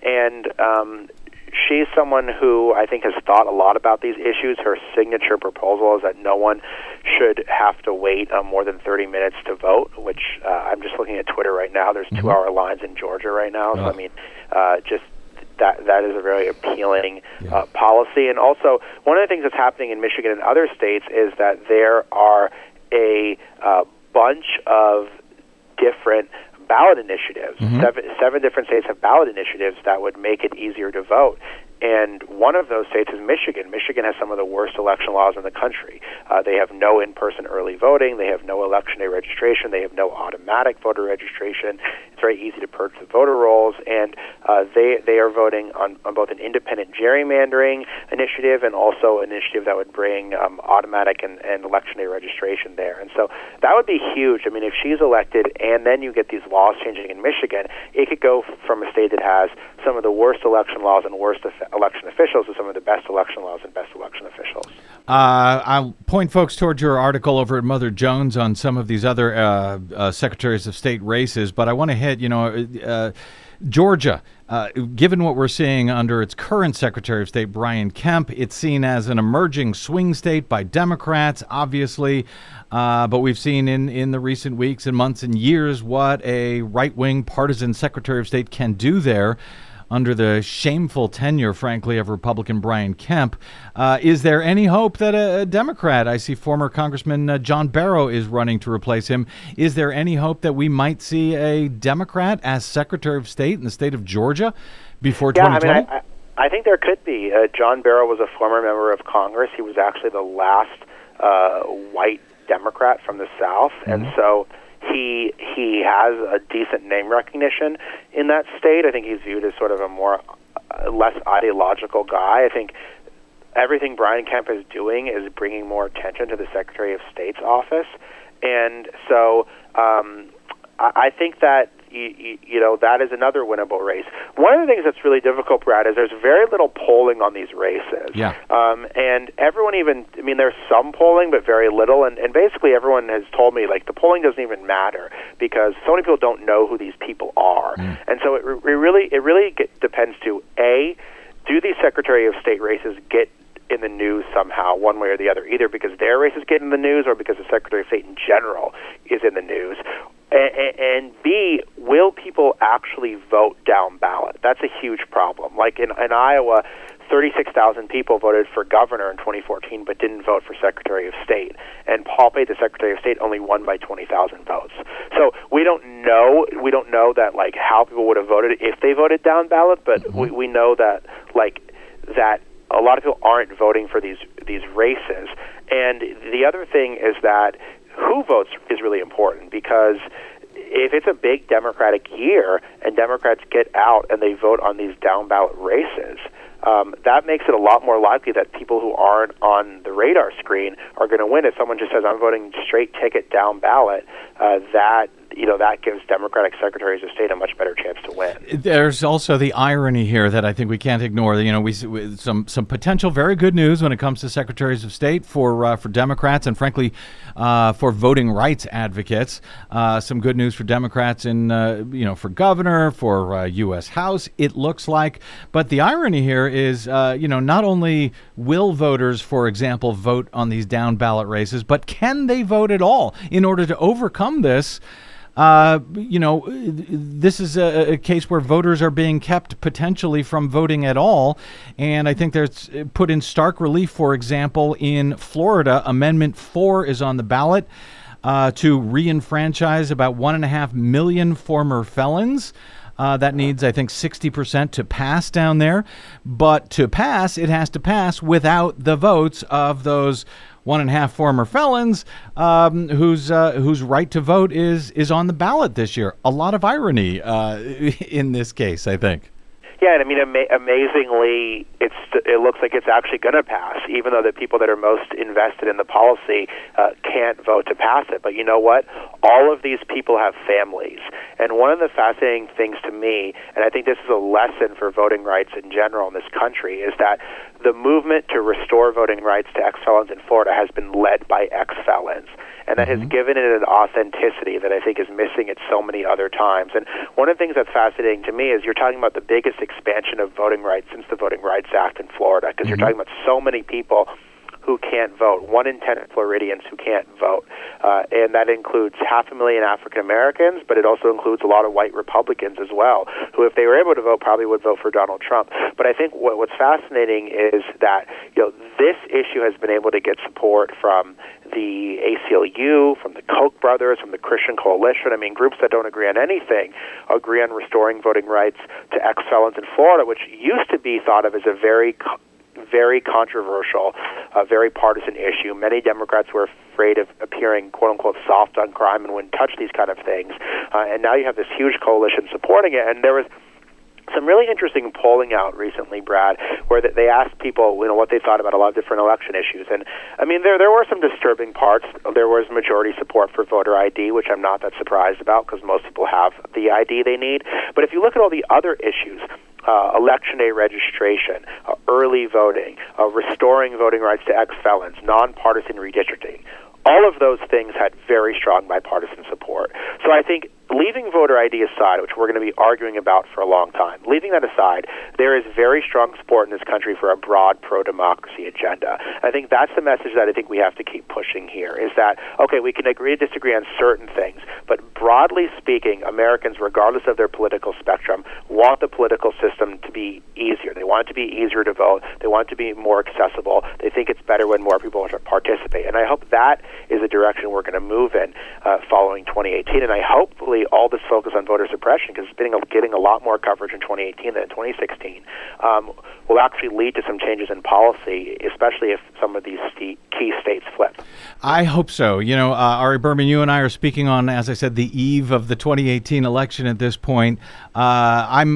She's someone who I think has thought a lot about these issues. Her signature proposal is that no one should have to wait more than 30 minutes to vote, which I'm just looking at Twitter right now. There's 2-hour lines in Georgia right now. So, I mean, just that is a very appealing policy. And also, one of the things that's happening in Michigan and other states is that there are a bunch of different ballot initiatives. Seven different states have ballot initiatives that would make it easier to vote. And one of those states is Michigan. Michigan has some of the worst election laws in the country. They have no in-person early voting. They have no election day registration. They have no automatic voter registration. It's very easy to purge the voter rolls. And they are voting on both an independent gerrymandering initiative and also an initiative that would bring automatic and election day registration there. And so that would be huge. I mean, if she's elected and then you get these laws changing in Michigan, it could go from a state that has some of the worst election laws and worst election officials to some of the best election laws and best election officials. I'll point folks towards your article over at Mother Jones on some of these other Secretaries of State races, but I want to hit, Georgia. Given what we're seeing under its current Secretary of State, Brian Kemp, it's seen as an emerging swing state by Democrats, obviously, but we've seen in the recent weeks and months and years what a right-wing partisan Secretary of State can do there under the shameful tenure, frankly, of Republican Brian Kemp. Is there any hope that a Democrat, I see former Congressman John Barrow is running to replace him, is there any hope that we might see a Democrat as Secretary of State in the state of Georgia before 2020? I mean, I think there could be. John Barrow was a former member of Congress. He was actually the last white Democrat from the South, and so he has a decent name recognition in that state. I think he's viewed as sort of a more less ideological guy. I think everything Brian Kemp is doing is bringing more attention to the Secretary of State's office, and so I think that that is another winnable race. One of the things that's really difficult, Brad, is there's very little polling on these races. Yeah. And everyone there's some polling, but very little. And basically everyone has told me, the polling doesn't even matter because so many people don't know who these people are. And so it really depends to, A, do these Secretary of State races get in the news somehow, one way or the other, either because their races get in the news or because the Secretary of State in general is in the news. And B, will people actually vote down ballot? That's a huge problem. Like in Iowa, 36,000 people voted for governor in 2014 but didn't vote for Secretary of State. And Paul Pate, the Secretary of State, only won by 20,000 votes. So we don't know that how people would have voted if they voted down ballot, but we know that that a lot of people aren't voting for these races. And the other thing is that who votes is really important because if it's a big Democratic year and Democrats get out and they vote on these down-ballot races, that makes it a lot more likely that people who aren't on the radar screen are going to win. If someone just says, I'm voting straight ticket down ballot, that that gives Democratic secretaries of state a much better chance to win. There's also the irony here that I think we can't ignore. We some potential very good news when it comes to secretaries of state for Democrats and frankly for voting rights advocates. Some good news for Democrats in for governor, for U.S. House. It looks like, but the irony here is not only will voters, for example, vote on these down ballot races, but can they vote at all in order to overcome this? This is a case where voters are being kept potentially from voting at all. And I think there's put in stark relief, for example, in Florida, Amendment 4 is on the ballot to re-enfranchise about 1.5 million former felons. That needs, I think, 60% to pass down there. But to pass, it has to pass without the votes of those 1.5 former felons whose right to vote is on the ballot this year. A lot of irony in this case, I think. Yeah, and I mean, amazingly, it looks like it's actually going to pass, even though the people that are most invested in the policy can't vote to pass it. But you know what? All of these people have families. And one of the fascinating things to me, and I think this is a lesson for voting rights in general in this country, is that the movement to restore voting rights to ex-felons in Florida has been led by ex-felons. And that has given it an authenticity that I think is missing at so many other times. And one of the things that's fascinating to me is you're talking about the biggest expansion of voting rights since the Voting Rights Act in Florida, because you're talking about so many people who can't vote, 1 in 10 Floridians who can't vote. And that includes 500,000 African Americans, but it also includes a lot of white Republicans as well, who, if they were able to vote, probably would vote for Donald Trump. But I think what's fascinating is that this issue has been able to get support from the ACLU, from the Koch brothers, from the Christian Coalition. I mean, groups that don't agree on anything agree on restoring voting rights to ex-felons in Florida, which used to be thought of as a very controversial, very partisan issue. Many Democrats were afraid of appearing, quote-unquote, soft on crime and wouldn't touch these kind of things. And now you have this huge coalition supporting it. And there was some really interesting polling out recently, Brad, where they asked people, what they thought about a lot of different election issues. And, I mean, there were some disturbing parts. There was majority support for voter ID, which I'm not that surprised about because most people have the ID they need. But if you look at all the other issues, Election Day registration, early voting, restoring voting rights to ex-felons, nonpartisan redistricting, all of those things had very strong bipartisan support. So I think leaving voter ID aside, which we're going to be arguing about for a long time, leaving that aside, there is very strong support in this country for a broad pro-democracy agenda. I think that's the message that I think we have to keep pushing here, is that, okay, we can agree to disagree on certain things, but broadly speaking, Americans, regardless of their political spectrum, want the political system to be easier. They want it to be easier to vote. They want it to be more accessible. They think it's better when more people participate. And I hope that is a direction we're going to move in following 2018. And I hopefully all this focus on voter suppression, because it's been getting a lot more coverage in 2018 than in 2016, will actually lead to some changes in policy, especially if some of these key states flip. I hope so. Ari Berman, you and I are speaking on, as I said, the eve of the 2018 election at this point. When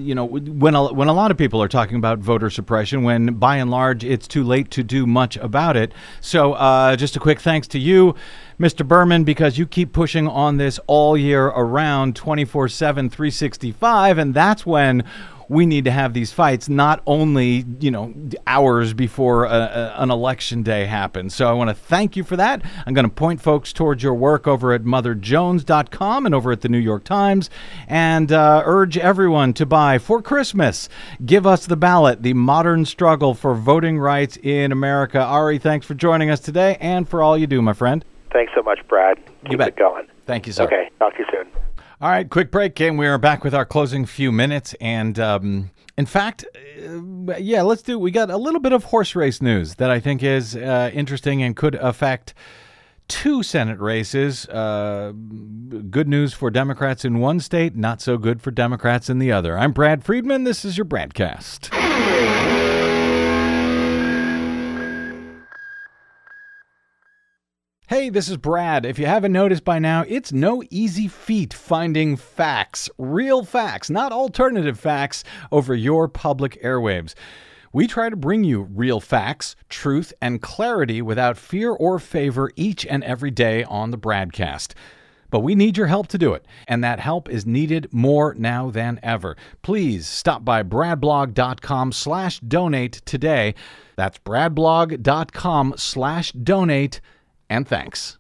a lot of people are talking about voter suppression, when by and large it's too late to do much about it. So just a quick thanks to you, Mr. Berman, because you keep pushing on this all year around, 24/7, 365, and that's when we need to have these fights, not only, hours before an election day happens. So I want to thank you for that. I'm going to point folks towards your work over at motherjones.com and over at the New York Times, and urge everyone to buy for Christmas, Give Us the Ballot, The Modern Struggle for Voting Rights in America. Ari, thanks for joining us today and for all you do, my friend. Thanks so much, Brad. You bet. Keep it going. Thank you, sir. Okay, talk to you soon. All right, quick break, and we are back with our closing few minutes. And in fact, we got a little bit of horse race news that I think is interesting and could affect 2 Senate races. Good news for Democrats in one state, not so good for Democrats in the other. I'm Brad Friedman. This is your Bradcast. Hey, this is Brad. If you haven't noticed by now, it's no easy feat finding facts, real facts, not alternative facts, over your public airwaves. We try to bring you real facts, truth, and clarity without fear or favor each and every day on the Bradcast. But we need your help to do it, and that help is needed more now than ever. Please stop by bradblog.com/donate today. That's bradblog.com/donate, and thanks.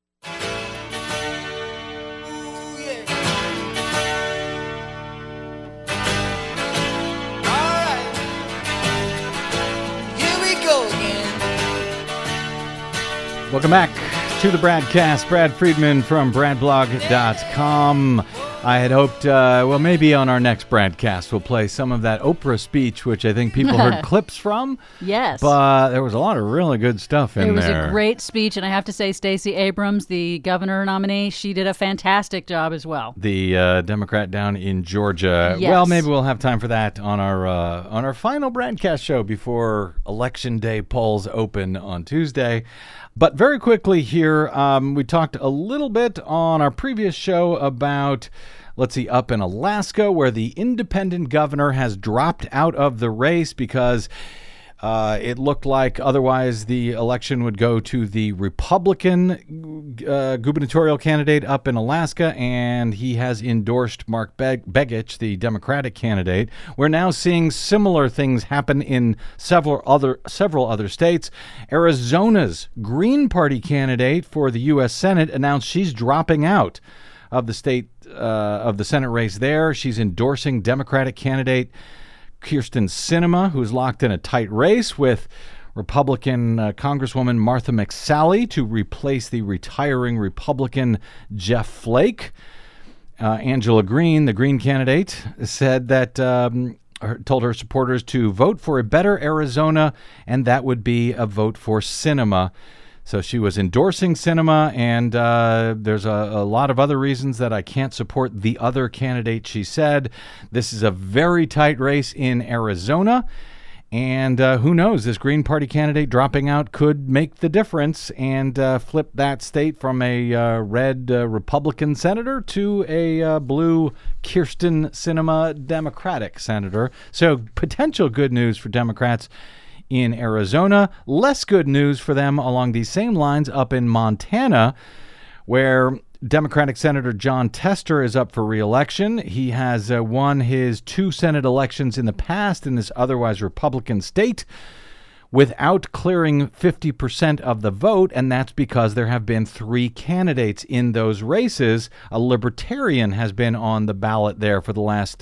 Welcome back to the Bradcast. Brad Friedman from bradblog.com. I had hoped, maybe on our next Bradcast we'll play some of that Oprah speech, which I think people heard clips from. Yes. But there was a lot of really good stuff in there. It was a great speech, and I have to say Stacey Abrams, the governor nominee, she did a fantastic job as well. The Democrat down in Georgia. Yes. Well, maybe we'll have time for that on our final Bradcast show before Election Day polls open on Tuesday. But very quickly here, we talked a little bit on our previous show about, up in Alaska, where the independent governor has dropped out of the race because it looked like otherwise the election would go to the Republican gubernatorial candidate up in Alaska, and he has endorsed Mark Begich, the Democratic candidate. We're now seeing similar things happen in several other states. Arizona's Green Party candidate for the U.S. Senate announced she's dropping out of the Senate race there. She's endorsing Democratic candidate Kyrsten Sinema, who's locked in a tight race with Republican Congresswoman Martha McSally to replace the retiring Republican Jeff Flake. Angela Green, the Green candidate, said that told her supporters to vote for a better Arizona, and that would be a vote for Sinema. So she was endorsing Sinema, and there's a lot of other reasons that I can't support the other candidate, she said. This is a very tight race in Arizona, and who knows, this Green Party candidate dropping out could make the difference and flip that state from a red Republican senator to a blue Kyrsten Sinema Democratic senator. So potential good news for Democrats in Arizona. Less good news for them along these same lines up in Montana, where Democratic Senator Jon Tester is up for re-election. He has won his 2 Senate elections in the past in this otherwise Republican state without clearing 50% of the vote, and that's because there have been 3 candidates in those races. A Libertarian has been on the ballot there for the last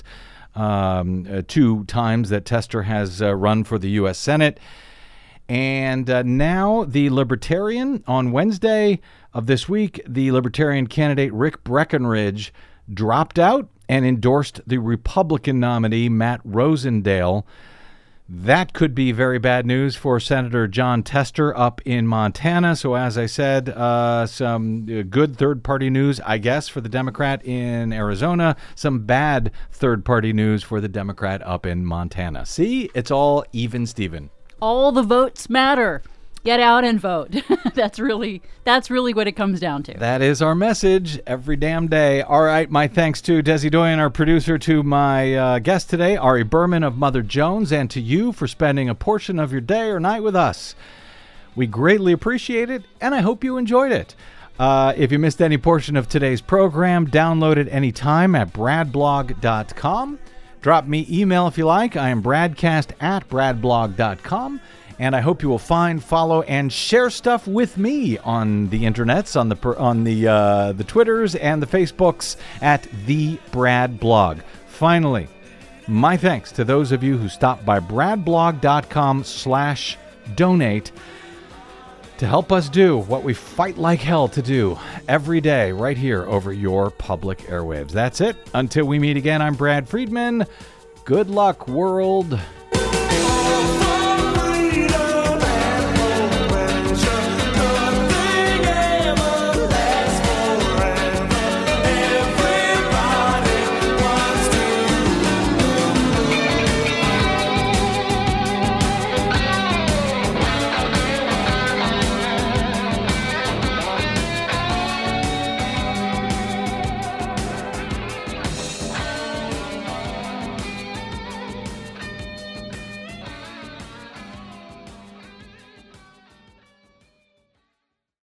2 times that Tester has run for the U.S. Senate. And now the Libertarian, on Wednesday of this week, the Libertarian candidate Rick Breckenridge dropped out and endorsed the Republican nominee Matt Rosendale. That could be very bad news for Senator Jon Tester up in Montana. So as I said, some good third-party news, I guess, for the Democrat in Arizona. Some bad third-party news for the Democrat up in Montana. See, it's all even, Steven. All the votes matter. Get out and vote. That's really what it comes down to. That is our message every damn day. All right, my thanks to Desi Doyen, our producer, to my guest today, Ari Berman of Mother Jones, and to you for spending a portion of your day or night with us. We greatly appreciate it, and I hope you enjoyed it. If you missed any portion of today's program, download it anytime at bradblog.com. Drop me email if you like. I am bradcast@bradblog.com. And I hope you will find, follow, and share stuff with me on the internets, on the Twitters and the Facebooks at The Brad Blog. Finally, my thanks to those of you who stopped by bradblog.com/donate to help us do what we fight like hell to do every day right here over your public airwaves. That's it. Until we meet again, I'm Brad Friedman. Good luck, world.